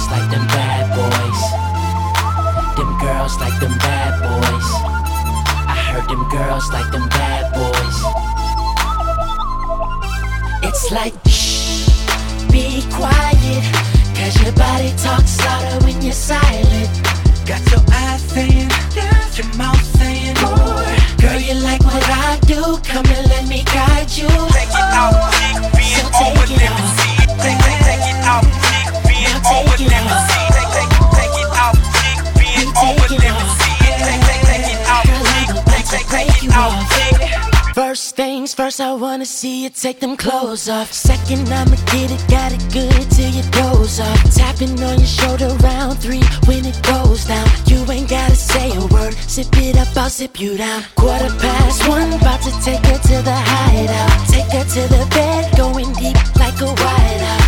girls like them bad boys. Them girls like them bad boys. I heard them girls like them bad boys. It's like shh, be quiet, 'cause your body talks louder when you're silent. Got your eyes saying yes, your mouth saying more. Girl, you like what I do, come and let me guide you. Take it out, chick, bend over, let me see it. Take it out, chick, bend over, let me see it. Take it out, chick, bend over, let me see it. Take it out, chick, take it out, chick. First things first, I wanna see you take them clothes off. Second, I'ma get it, got it good till your doze off. Tapping on your shoulder, round 3 when it goes down. You ain't gotta say a word, sip it up, I'll sip you down. 1:15, about to take her to the hideout. Take her to the bed, going deep like a whiteout.